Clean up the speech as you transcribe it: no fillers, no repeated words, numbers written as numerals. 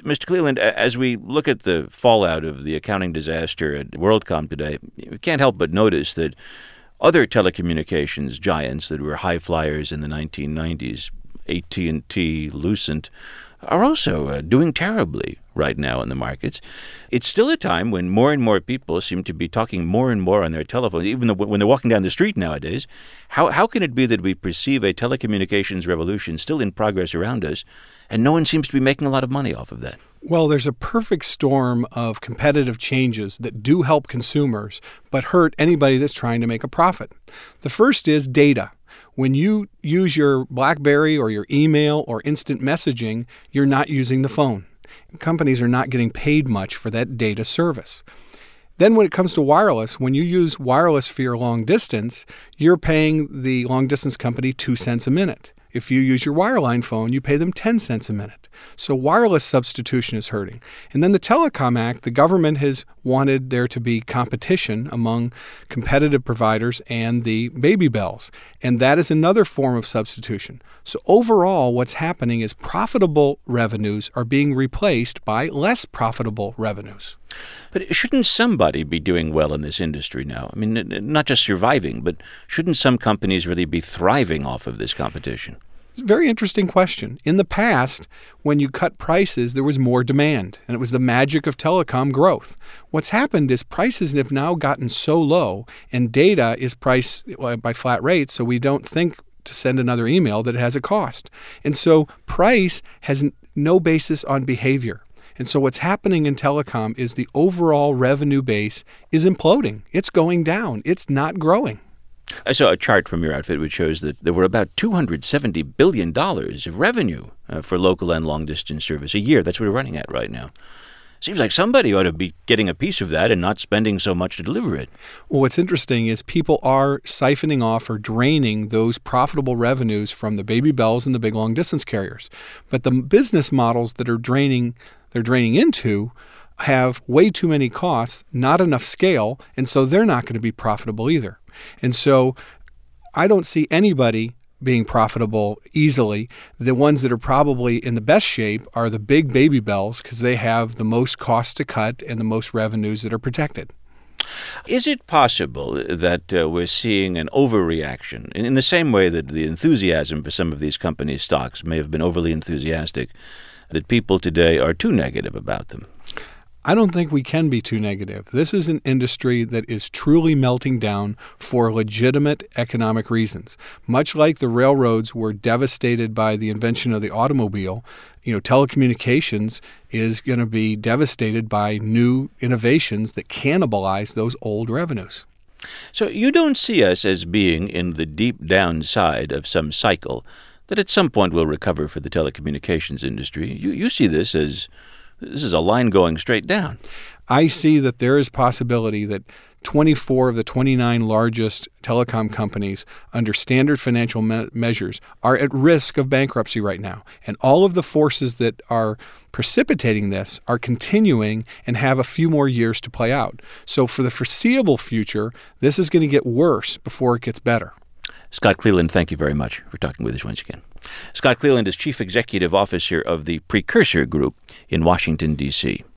Mr. Cleland, as we look at the fallout of the accounting disaster at WorldCom today, we can't help but notice that other telecommunications giants that were high flyers in the 1990s, AT&T, Lucent, are also doing terribly right now in the markets. It's still a time when more and more people seem to be talking more and more on their telephones, even when they're walking down the street nowadays. How can it be that we perceive a telecommunications revolution still in progress around us, and no one seems to be making a lot of money off of that? Well, there's a perfect storm of competitive changes that do help consumers, but hurt anybody that's trying to make a profit. The first is data. When you use your BlackBerry or your email or instant messaging, you're not using the phone. Companies are not getting paid much for that data service. Then when it comes to wireless, when you use wireless for your long distance, you're paying the long distance company 2 cents a minute. If you use your wireline phone, you pay them 10 cents a minute. So wireless substitution is hurting. And then the Telecom Act, the government has wanted there to be competition among competitive providers and the baby bells. And that is another form of substitution. So overall, what's happening is profitable revenues are being replaced by less profitable revenues. But shouldn't somebody be doing well in this industry now? I mean, not just surviving, but shouldn't some companies really be thriving off of this competition? It's a very interesting question. In the past, when you cut prices, there was more demand, and it was the magic of telecom growth. What's happened is prices have now gotten so low, and data is priced by flat rates, so we don't think to send another email that it has a cost. And so price has no basis on behavior. And so what's happening in telecom is the overall revenue base is imploding. It's going down. It's not growing. I saw a chart from your outfit which shows that there were about $270 billion of revenue for local and long-distance service a year. That's what we're running at right now. Seems like somebody ought to be getting a piece of that and not spending so much to deliver it. Well, what's interesting is people are siphoning off or draining those profitable revenues from the baby bells and the big long-distance carriers. But the business models that they're draining into have way too many costs, not enough scale, and so they're not going to be profitable either. And so I don't see anybody being profitable easily. The ones that are probably in the best shape are the big baby bells because they have the most costs to cut and the most revenues that are protected. Is it possible that we're seeing an overreaction in the same way that the enthusiasm for some of these companies' stocks may have been overly enthusiastic, that people today are too negative about them? I don't think we can be too negative. This is an industry that is truly melting down for legitimate economic reasons. Much like the railroads were devastated by the invention of the automobile, telecommunications is going to be devastated by new innovations that cannibalize those old revenues. So you don't see us as being in the deep downside of some cycle that at some point will recover for the telecommunications industry. You see this as this is a line going straight down. I see that there is possibility that 24 of the 29 largest telecom companies under standard financial measures are at risk of bankruptcy right now. And all of the forces that are precipitating this are continuing and have a few more years to play out. So for the foreseeable future, this is going to get worse before it gets better. Scott Cleland, thank you very much for talking with us once again. Scott Cleland is Chief Executive Officer of the Precursor Group in Washington, D.C.